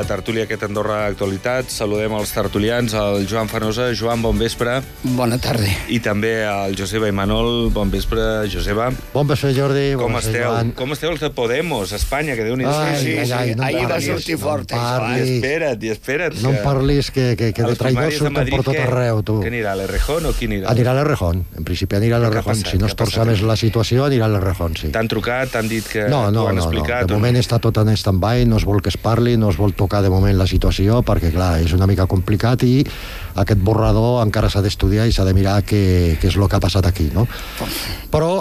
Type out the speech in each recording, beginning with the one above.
tertúlia aquest Andorra Actualitat. Saludem els tertulians, el Joan Fanosa. Joan, bon vespre. Bona tarda. I també el Joseba Imanol. Bon vespre, Joseba. Bon vespre, Jordi. Com esteu? Joan. Com esteu els de Podemos, Espanya? Que Déu-n'hi-do. Ahir va sortir fort, Espera't. No em parlis que de traïdors surten per tot arreu, tu. Què anirà, l'Errejón o qui anirà? Anirà a l'Errejón. En principi anirà a l'Errejón. Si no es torça més la situació, anirà a l'Errejón, sí. T'han trucat, t'han dit que no, han explicat? De moment està tot en stand-by, no es vol que es parli, no es vol tocar de moment la situació, perquè, clar, és una mica complicat i aquest borrador encara s'ha d'estudiar i s'ha de mirar què és el que ha passat aquí, no? Però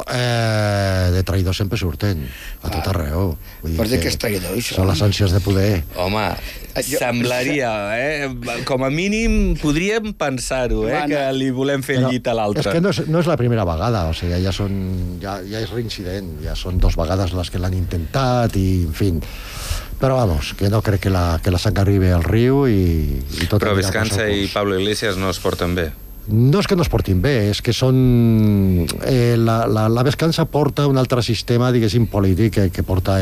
de traïdors sempre surten, a tot arreu. Però de què és traïdor, això? Són les ànsies de poder. Home, semblaria, com a mínim podríem pensar-ho, que li volem fer el llit a l'altre. És que no és la primera vegada, o sigui, ja és reincident, ja són 2 vegades les que l'han intentat i, en fi. Però, vamos, que no crec que la sang arribi al riu i tot... Però Vescanza i Pablo Iglesias no es porten bé. No és que no es portin bé, és que són... La Vescanza porta un altre sistema, diguéssim, polític que porta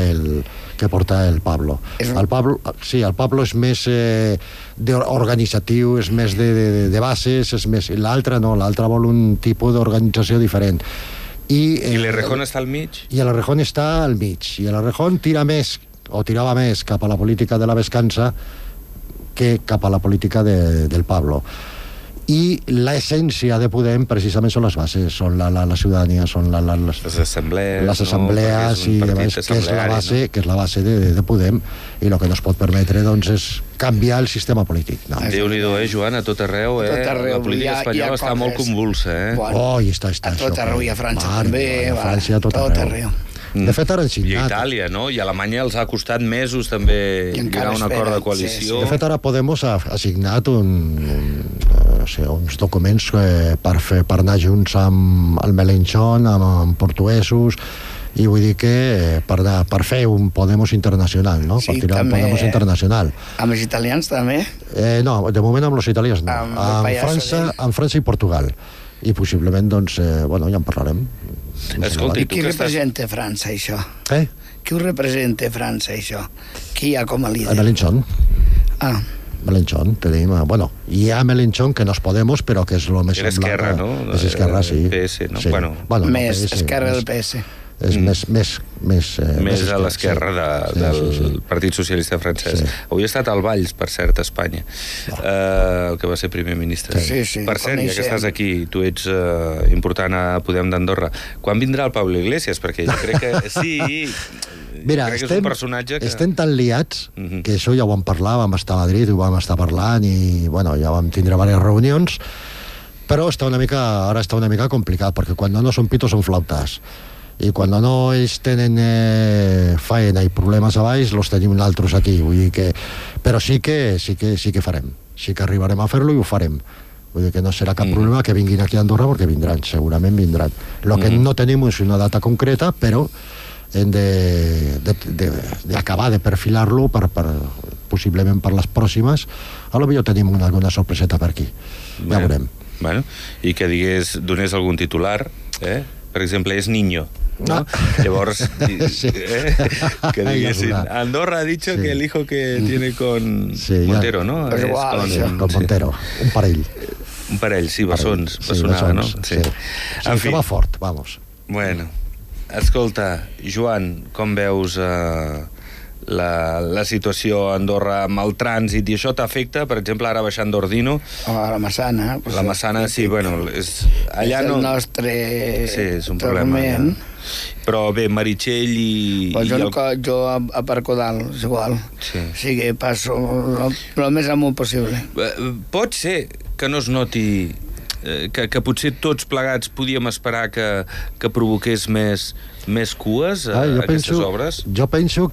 el Pablo. El Pablo és més organitzatiu, és més de bases, és més... L'altre no, l'altre vol un tipus d'organització diferent. I l'Errejón està al mig? I l'Errejón està al mig. I l'Errejón tirava més cap a la política de la Vescanza que cap a la política del Pablo. I l'essència de Podem precisament són les bases, són la ciutadania, són les assemblees, que és la base de Podem, i el que no es pot permetre doncs és canviar el sistema polític. Déu-n'hi-do, Joan, a tot arreu, la política espanyola està molt convulsa, A tot arreu, i a França també, a França, a tot arreu. De fet, ara han signat. I a Itàlia, no? I a Alemanya els ha costat mesos també lligar un acord de coalició. De fet, ara Podemos ha signat uns documents per anar junts amb el Melenchon, amb portuguesos, i vull dir que per fer un Podemos internacional, no? Per tirar un Podemos internacional. Amb els italians també? No, de moment amb els italians no. Amb França i Portugal. I possiblement, doncs, ja en parlarem. Escolta, qui representa França, això? Qui ho representa França, això? Qui hi ha com a líder? Melenchon. Melenchon, tenim... hi ha Melenchon, que no és Podemos, però que és el més semblant. Esquerra, no? És Esquerra, sí. PS, no? Més Esquerra del PS. És més a l'esquerra del Partit Socialista francès. Avui ha estat al Valls, per cert, a Espanya, el que va ser primer ministre. Per cert, ja que estàs aquí, tu ets important a Podem d'Andorra, quan vindrà el Pablo Iglesias? Perquè jo crec que sí... Mira, estem tan liats que això ja ho vam parlar, vam estar a Madrid, ho vam estar parlant i ja vam tindre diverses reunions, però ara està una mica complicat, perquè quan no són pitos són flautes. I quan no ells tenen faena i problemes a baix, els tenim nosaltres aquí. Vull dir que... Però sí que farem. Sí que arribarem a fer-lo i ho farem. Vull dir que no serà cap problema que vinguin aquí a Andorra, perquè vindran, segurament vindran. El que no tenim és una data concreta, però hem d'acabar de perfilar-lo possiblement per les pròximes. Potser tenim alguna sorpreseta per aquí. Ja veurem. I que donés algun titular, per exemple, és Niño, ¿no? Llavors, que diguessin, Andorra ha dicho que el hijo que tiene con Montero, ¿no? Con Montero, un parell. Un parell, sí, bessons, bessonada, no? Sí, que va fort, vamos. Bueno, escolta, Joan, com veus la situació a Andorra amb el trànsit i això t'afecta? Per exemple, ara baixant d'Ordino... La Massana. La Massana, sí, allà no... És el nostre... Sí, és un problema. Però bé, Meritxell i... Jo aparco dalt, és igual. O sigui, passo el més amunt possible. Pot ser que no es noti... que potser tots plegats podíem esperar que provoqués més cues a aquestes obres? Jo penso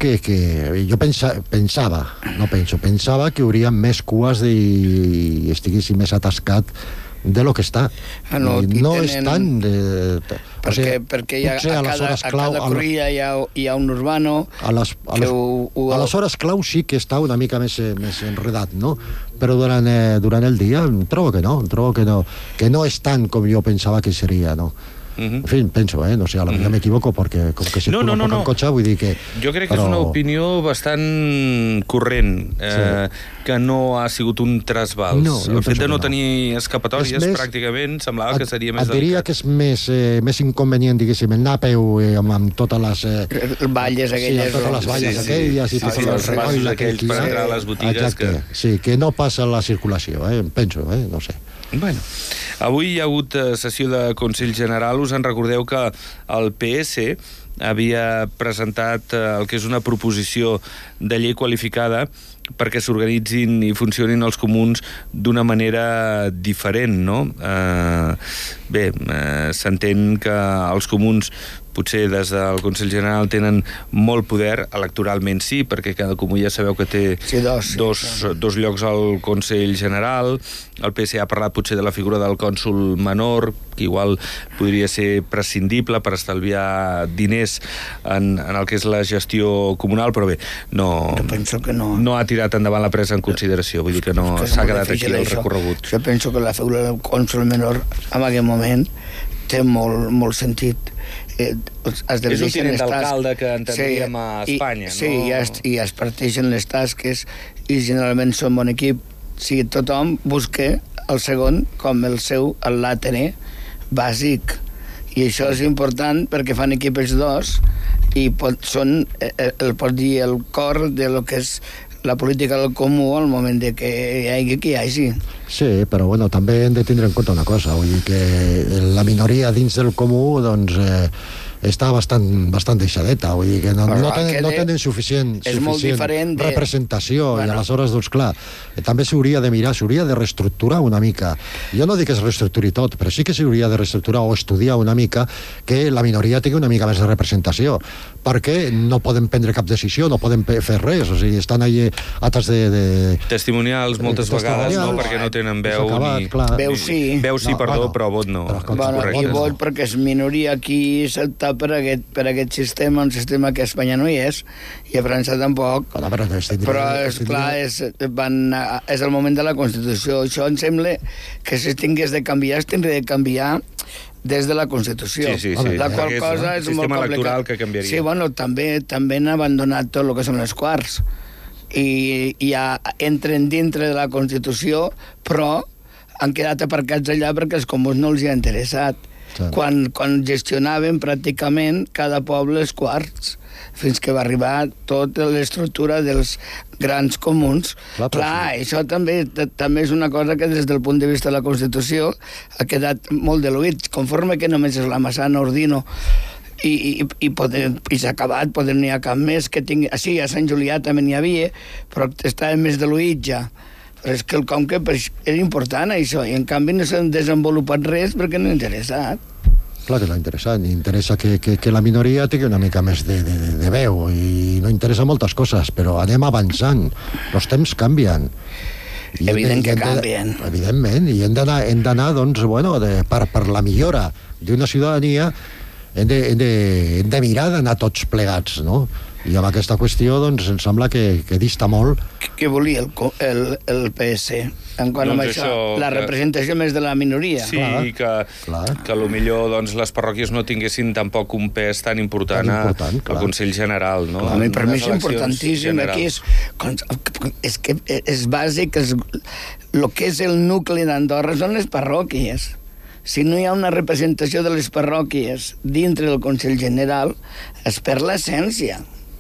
pensava que hi hauria més cues i estiguessin més atascat de lo que està. No és tant... Perquè a cada cruïlla hi ha un urbano... A les hores clau sí que està una mica més enredat, no? Però durant el dia trobo que no és tant com jo pensava que seria, no? En fi, penso, no sé, a la millor m'equivoco, perquè com que circulo poc en cotxe, vull dir que... Jo crec que és una opinió bastant corrent, que no ha sigut un trasbals. El fet de no tenir escapatòries, pràcticament, semblava que seria més delicat. Et diria que és més inconvenient, diguéssim, anar a peu amb totes les... valles aquelles. Totes les valles aquelles i tots els passos aquells per entrar a les botigues. Sí, que no passa la circulació, penso, no sé. Bueno, avui hi ha hagut sessió de Consell General. Us en recordeu que el PS havia presentat el que és una proposició de llei qualificada perquè s'organitzin i funcionin els comuns d'una manera diferent, no? Bé, s'entén que els comuns potser des del Consell General tenen molt poder, electoralment sí, perquè cada comú ja sabeu que té dos llocs al Consell General. El PS ha parlat potser de la figura del cònsol menor, que igual podria ser prescindible per estalviar diners en el que és la gestió comunal, però bé, no ha tirat endavant la presa en consideració, vull dir que no s'ha quedat aquí el recorregut. Jo penso que la figura del cònsol menor en aquest moment té molt sentit. És un tinent d'alcalde que entendríem a Espanya, no? Sí, i es parteixen les tasques i generalment són bon equip. Si tothom busca el segon com el seu l'àtene bàsic. I això és important perquè fan equip els dos i pot dir el cor de lo que és la política del comú al moment de que hi hagi. Sí, però bueno, també hem de tindre en compte una cosa, vull dir que la minoria dins del comú, doncs, està bastant deixadeta, vull dir que no tenen suficient representació, i aleshores, doncs clar, també s'hauria de mirar, s'hauria de reestructurar una mica. Jo no dic que es reestructuri tot, però sí que s'hauria de reestructurar o estudiar una mica que la minoria tingui una mica més de representació, perquè no poden prendre cap decisió, no poden fer res, o sigui, estan allà atrás de... Testimonials moltes vegades, no, perquè no tenen veu ni... Veu sí. Veu sí, perdó, però vot no. I vot perquè és minoria aquí s'opta per aquest sistema, un sistema que a Espanya no hi és, i a França tampoc. Però, és clar, és el moment de la Constitució. Això em sembla que si es tingués de canviar, es tindria de canviar des de la Constitució. Sí. La qual cosa és molt sistema electoral que canviaria. Sí, bueno, també han abandonat tot el que són les quarts. I ja entren dintre de la Constitució, però han quedat aparcats allà perquè els comuns no els hi ha interessat. Quan gestionaven pràcticament cada poble els quarts, fins que va arribar tota l'estructura dels grans comuns. Clar, això també és una cosa que des del punt de vista de la Constitució ha quedat molt diluït. Conforme que només és la Massana, Ordino i s'ha acabat, n'hi ha cap més que tingui... Sí, a Sant Julià també n'hi havia, però estava més diluït ja. Però és que com que és important això, i en canvi no s'ha desenvolupat res perquè no ha interessat. Clar que no interessa, interessa que la minoria tingui una mica més de veu, i no interessa moltes coses, però anem avançant, els temps canvien. Evident que canvien. Evidentment, i hem d'anar, doncs, bueno, per la millora d'una ciutadania hem de mirar d'anar tots plegats, no? I amb aquesta qüestió, doncs, em sembla que dista molt. Què volia el PS? En quant a això, la representació més de la minoria. Sí, que potser doncs, les parròquies no tinguessin tampoc un pes tan important al Consell General, no? Per mi és importantíssim. Aquí és que és bàsic, el que és el nucli d'Andorra són les parròquies. Si no hi ha una representació de les parròquies dintre del Consell General, es perd l'essència.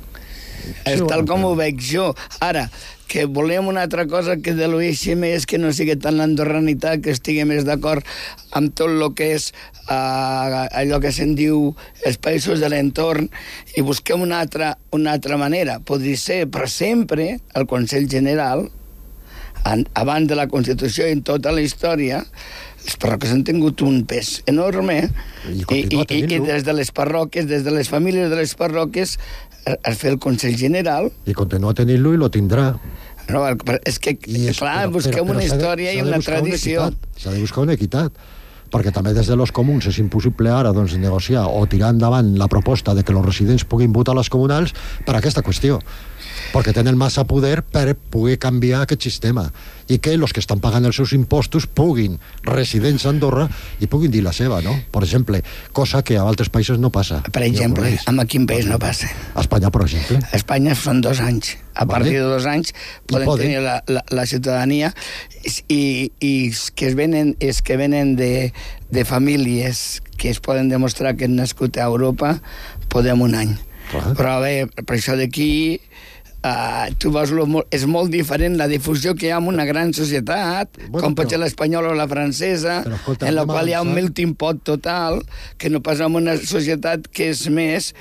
És tal com ho veig jo. Ara, que volem una altra cosa que dilueixi més, que no sigui tant l'andorranitat, que estigui més d'acord amb tot el que és allò que se'n diu els països de l'entorn, i busquem una altra manera. Podria ser, però sempre, el Consell General, abans de la Constitució i en tota la història, les parròquies han tingut un pes enorme, i des de les parròquies, des de les famílies de les parròquies, es fa el Consell General. I continua tenint-lo i lo tindrà. No, és que, clar, busquem una història i una tradició. S'ha de buscar una equitat, perquè també des de los comuns és impossible ara doncs, negociar o tirar endavant la proposta de que els residents puguin votar a les comunals per aquesta qüestió. perquè tenen massa poder per poder canviar aquest sistema i que els que estan pagant els seus impostos puguin, residents a Andorra, i puguin dir la seva, no? Per exemple, cosa que a altres països no passa. Per exemple, en quin país no passa? A Espanya, per exemple. A Espanya són 2 anys. A partir de 2 anys poden tenir la ciutadania i que venen de famílies que es poden demostrar que han nascut a Europa, podem 1 any. Però bé, per això d'aquí tu veus, és molt diferent la difusió que hi ha en una gran societat, com pot ser l'espanyola o la francesa, en la qual hi ha un melting pot total, que no pas en una societat que és més...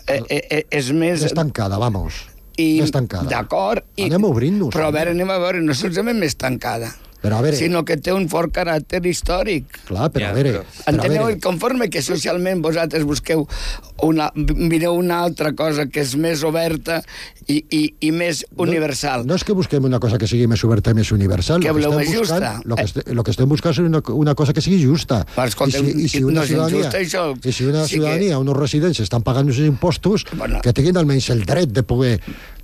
més tancada, vamos. Més tancada. D'acord. Anem obrint-nos. Però anem a veure, no solament més tancada, sinó que té un fort caràcter històric. Clar, però a veure... Enteneu, conforme que socialment vosaltres mireu una altra cosa que és més oberta i més universal. No és que busquem una cosa que sigui més oberta i més universal. Que voleu més justa. El que estem buscant és una cosa que sigui justa. I si una ciutadania, uns residents estan pagant uns impostos, que tinguin almenys el dret de poder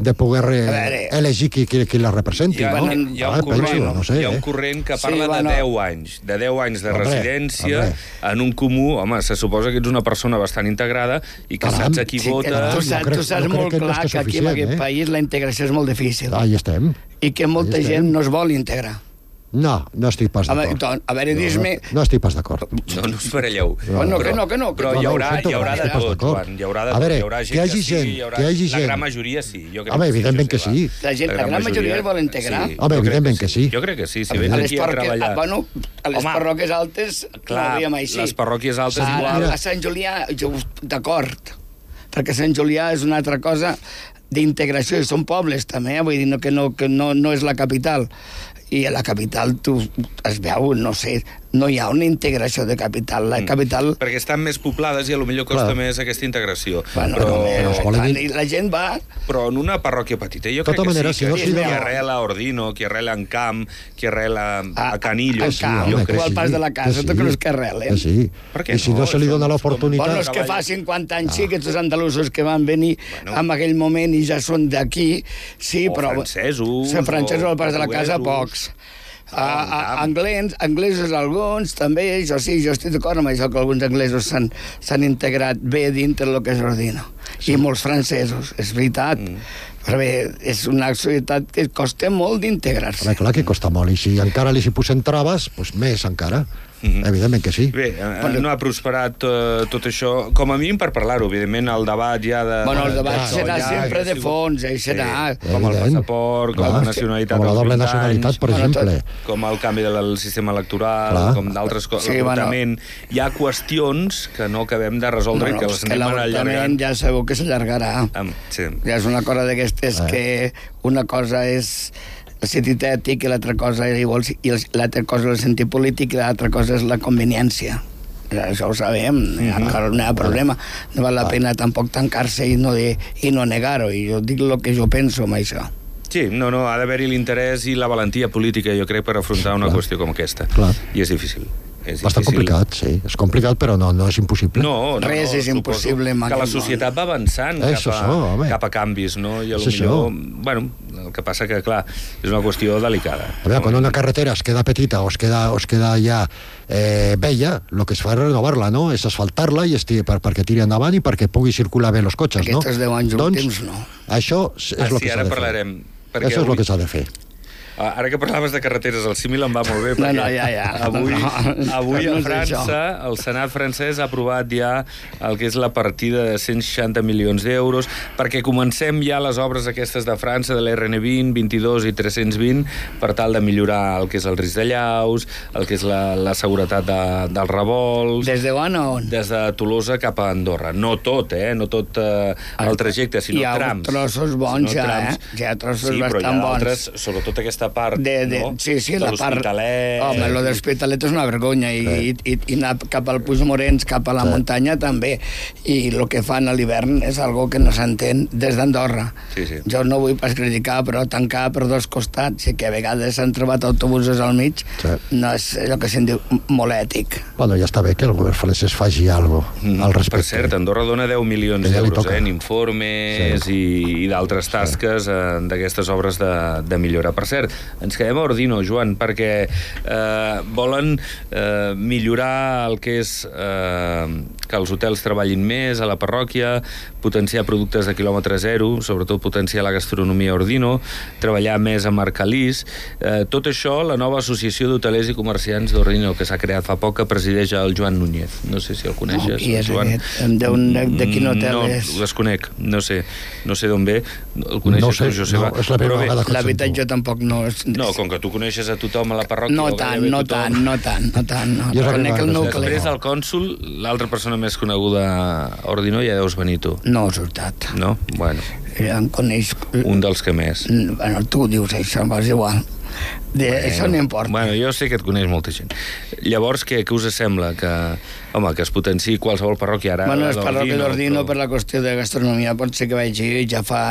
elegir qui la representi. Hi ha un corrent que parla de 10 anys. De 10 anys de residència en un comú. Home, se suposa que ets una persona bastant integrada i que saps a qui vota. Tu saps molt clar que aquí en aquest país la integració és molt difícil. Hi estem. I que molta gent no es vol integrar. No estic pas d'acord. A veure, dis-me... No estic pas d'acord. No us baralleu. Que no. Però hi haurà de tot, Joan. Hi haurà de tot. Hi haurà gent que sí, la gran majoria sí. Home, evidentment que sí. La gran majoria es vol integrar? Home, evidentment que sí. Jo crec que sí. Si vens aquí a treballar... Bueno, a les parròquies altes ho hauríem així. Les parròquies altes igual. A Sant Julià, d'acord, perquè Sant Julià és una altra cosa d'integració, i són pobles també, vull dir que no és la capital. I a la capital es veu, no sé, no hi ha una integració de capital. La capital... Perquè estan més poblades i potser costa més aquesta integració. La gent va... Però en una parròquia petita, jo crec que sí, qui arrela a Ordino, qui arrela en Camp, qui arrela a Canillo... O al pas de la casa, tu creus que arrelen? Sí. I si no se li dona l'oportunitat... Bueno, és que fa 50 anys sí, aquests andalusos que van venir en aquell moment i ja són d'aquí, sí, però... O francesos al pas de la casa, pocs. Anglesos alguns, també, jo estic d'acord amb això, que alguns anglesos s'han integrat bé dintre del que és Ordino. I molts francesos, és veritat. Però bé, és una societat que costa molt d'integrar-se. Clar que costa molt, i si encara li posen traves, doncs més encara. Evidentment que sí. Bé, no ha prosperat tot això, com a mínim per parlar-ho, evidentment el debat ja de... Bueno, el debat serà sempre de fons, serà... Com el passaport, com la nacionalitat... Com la doble nacionalitat, per exemple. Com el canvi del sistema electoral, com d'altres coses, l'avortament. Hi ha qüestions que no acabem de resoldre i que les anem allargant. L'avortament ja sabeu que s'allargarà. Ja és una cosa d'aquestes que una cosa és el sentit ètic i l'altra cosa és igual, i l'altra cosa és el sentit polític i l'altra cosa és la conveniència. Això ho sabem, no hi ha problema. No val la pena tampoc tancar-se i no negar-ho, i jo dic el que jo penso amb això. Sí, ha d'haver-hi l'interès i la valentia política, jo crec, per afrontar una qüestió com aquesta. I és difícil. Bastant complicat, sí. És complicat, però no és impossible. No, res és impossible. Que la societat va avançant cap a canvis, no? I potser, bueno, el que passa que, clar, és una qüestió delicada. A veure, quan una carretera es queda petita o es queda ja vella, el que es fa és renovar-la, no? És asfaltar-la perquè tiri endavant i perquè pugui circular bé els cotxes, no? Aquests 10 anys últims, no. Això és el que s'ha de fer. Això és el que s'ha de fer. Ara que parlaves de carreteres, el símil em va molt bé, perquè avui a França, el Senat francès ha aprovat ja el que és la partida de 160 milions d'euros, perquè comencem ja les obres aquestes de França, de l'RN20, 22 i 320, per tal de millorar el que és el risc de llaus, el que és la seguretat dels revolts... Des de on a on? Des de Tolosa cap a Andorra. No tot, no tot el trajecte, sinó trams. Hi ha trossos bons, ja, hi ha trossos bastant bons. Sobretot aquesta aquesta part, no? Sí, de l'Hospitalet... Home, lo de l'Hospitalet és una vergonya, i anar cap al Puig Morens, cap a la muntanya, també. I el que fan a l'hivern és algo que no s'entén des d'Andorra. Jo no vull pas criticar, però tancar per dos costats, i que a vegades s'han trobat autobusos al mig, no és el que se'n diu molt ètic. Bueno, ja està bé que el govern francès faci alguna cosa al respecte. Per cert, Andorra dona 10 milions d'euros en informes i d'altres tasques d'aquestes obres de millora. Per cert, ens quedem a Ordino, Joan, perquè volen millorar el que és que els hotels treballin més a la parròquia, potenciar productes de quilòmetre zero, sobretot potenciar la gastronomia a Ordino, treballar més a Marcalís. Tot això, la nova associació d'hotelers i comerciants d'Ordino, que s'ha creat fa poc, que presideix el Joan Núñez. No sé si el coneixes, Joan. De quin hotel és? No, desconec, no sé d'on ve. El coneixes, tu, Joseba? No, és la primera vegada que la veritat, jo tampoc no... No, com que tu coneixes a tothom a la parròquia... No tant. Conec el nucli. Després del cònsol, l'altra persona més coneguda a Ordino, ja deus venir tu. No, és veritat. No? Bueno. Em coneix... Un dels que més. Bueno, tu dius això, és igual. Això no importa. Bueno, jo sé que et coneix molta gent. Llavors, què us sembla? Que es potenciï qualsevol parròquia ara? Bueno, és parròquia d'Ordino, per la qüestió de gastronomia, pot ser que vagi, ja fa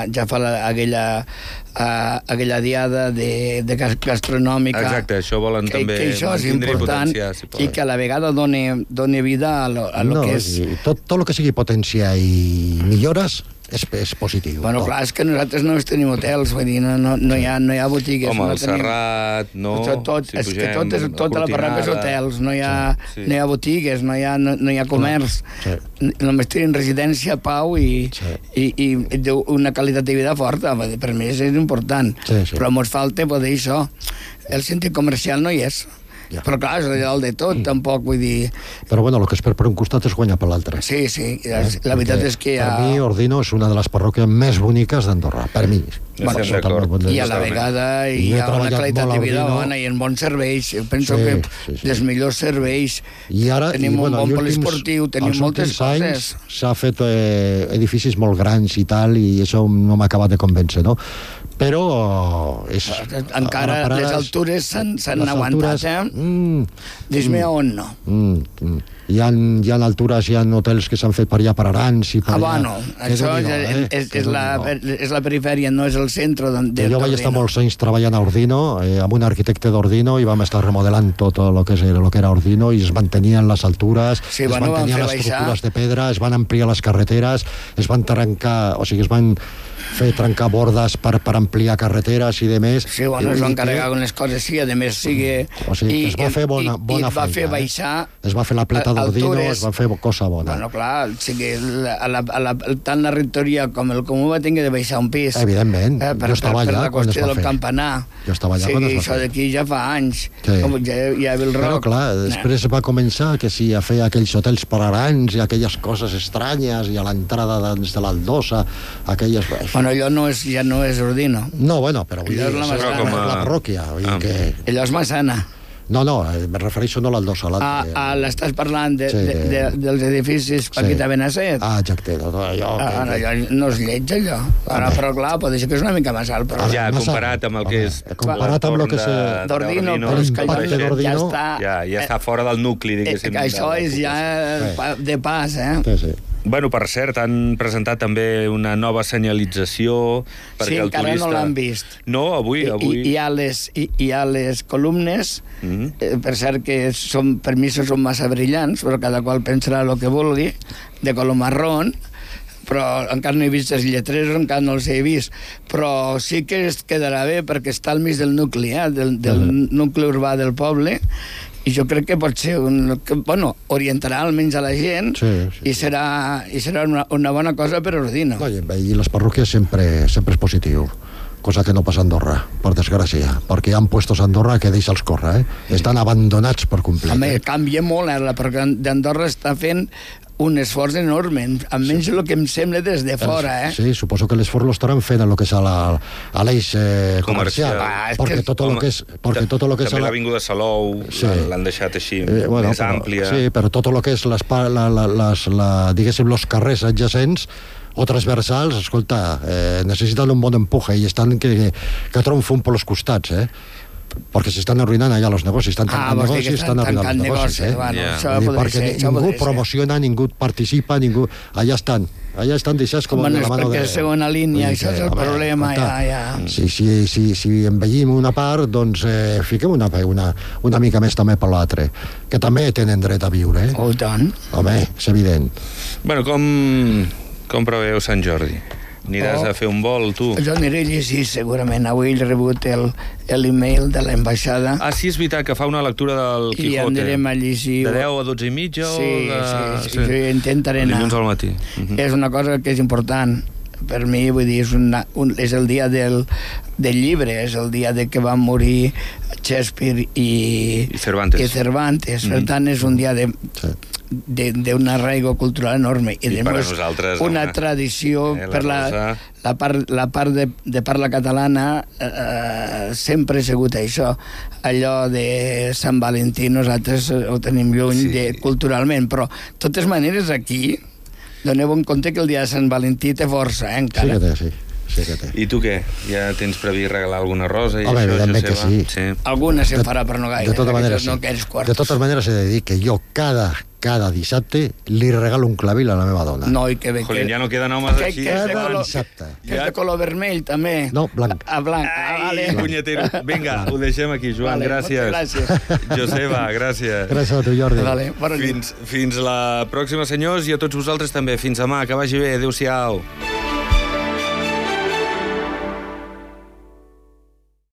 aquella diada de gastronòmica. Exacte, això volen també que això és important i que a la vegada doni vida a lo que és... Tot el que sigui potència i millores és positiu. Bueno, clar, és que nosaltres no tenim hotels, vull dir, no hi ha botigues. Home, el Serrat, no? És que tota la parròquia és hotels, no hi ha botigues, no hi ha comerç. Només tenen residència, pau i una qualitat de vida forta. Per mi és important. Però ens falta poder això. El sentit comercial no hi és. Ja. Però clar, és el de tot, tampoc, vull dir... Però bueno, el que es perd per un costat es guanya per l'altre. Sí, la veritat és que Per mi, Ordino és una de les parròquies més boniques d'Andorra, per mi. I a la vegada hi ha una qualitat de vida bona i en bons serveis. Jo penso que dels millors serveis. Tenim un bon poliesportiu, tenim moltes coses. S'ha fet edificis molt grans i tal, i això no m'ha acabat de convèncer, no? Però encara les altures s'han aguantat, Dis-me on no. Hi ha altures, hi ha hotels que s'han fet per allà, per Arans i per allà. Bueno, això és la perifèria, no és el centre d'Ordino. Jo vaig estar molts anys treballant a Ordino, amb un arquitecte d'Ordino, i vam estar remodelant tot el que era Ordino, i es mantenien les altures, es mantenien les estructures de pedra, es van ampliar les carreteres, es van fer trencar bordes per ampliar carreteres i de més. Sí, bueno, es van carregar con les coses, sí, a més sigui... O sigui, que es va fer bona feina. Va fer baixar... Es va fer la pleta d'Ordino, es va fer cosa bona. Bueno, clar, tant la rectoria com el comú va tenir de baixar un pis. Evidentment, jo estava allà quan es va fer. Per la qüestió del campanar. Jo estava allà quan es va fer. Això d'aquí ja fa anys. Ja ve el roc. Però clar, després va començar que sí, a fer aquells hotels per Arans i aquelles coses estranyes, i a l'entrada de l'Aldosa, aquelles... Bueno, allò ja no és Ordino. No, bueno, però vull dir, és la parròquia. Allò és Massana. No, me refereixo no a l'Aldosa. L'estàs parlant dels edificis Paquita Benasset? Exacte. Allò no és lleig, allò. Però clar, pot ser que és una mica més alt. Ja, comparat amb el que és... Comparat amb el que és... d'Ordino, ja està fora del nucli, diguéssim. Això és ja de pas, Sí. Bueno, per cert, han presentat també una nova senyalització perquè el turista... Sí, encara no l'han vist. No, avui... Hi ha les columnes, per cert que per mi són massa brillants, però cada qual pensarà el que vulgui, de color marrón, però encara no he vist els lletrers, encara no els he vist, però sí que es quedarà bé perquè està al mig del nucli, del nucli urbà del poble, i jo crec que pot ser orientarà almenys a la gent i serà una bona cosa per Ordino. I les parròquies sempre és positiu, cosa que no passa a Andorra, per desgràcia, perquè hi ha puestos a Andorra que deixa'ls córrer, estan abandonats per complir. A més, canvia molt, perquè d'Andorra està fent un esforç enorme, almenys el que em sembla des de fora. Sí, suposo que l'esforç l'estaran fent en el que és a l'eix comercial. Perquè tot el que és... També l'Avinguda Salou l'han deixat així més àmplia. Sí, però tot el que és diguéssim, els carrers adjacents o transversals, escolta, necessiten un bon empuje i estan que treuen fum per els costats, perquè s'estan arruïnant allà els negocis, estan tancant negocis, estan arruïnant els negocis, perquè ningú promociona, ningú participa, ningú... Allà estan deixats com la mano de... Perquè és segona línia, això és el problema, ja. Si envellim una part, doncs fiquem una mica més també per l'altre, que també tenen dret a viure, Oh, tant. Home, és evident. Bueno, com preveu Sant Jordi? Aniràs a fer un vol, tu? Jo aniré a llegir, segurament. Avui he rebut l'email de l'ambaixada. Ah, sí, és veritat, que fa una lectura del Quijote. I anirem a llegir... De 10 a 12 i mitja? Sí, jo intentaré anar. Dilluns al matí. És una cosa que és important per mi, vull dir, és el dia del llibre, és el dia de que van morir Shakespeare i Cervantes. Per tant, és un dia d'un arraigo cultural enorme i per a nosaltres una tradició per la part de parla catalana sempre ha sigut això, allò de Sant Valentí nosaltres ho tenim lluny culturalment, però de totes maneres aquí doneu en compte que el dia de Sant Valentí té força, encara. Sí que té. I tu què? Ja tens previst regalar alguna rosa? Home, evidentment que sí. Alguna se'n farà, però no gaire. De totes maneres he de dir que jo cada dissabte li regalo un clavil a la meva dona. No, i que bé. Jolín, ja no queden homes així. Cada dissabte. Que és de color vermell, també. No, blanc. Blanc. Ai, punyetero. Vinga, ho deixem aquí, Joan, gràcies. Joseba, gràcies. Gràcies a tu, Jordi. Fins la pròxima, senyors, i a tots vosaltres també. Fins demà, que vagi bé. Adéu-siau.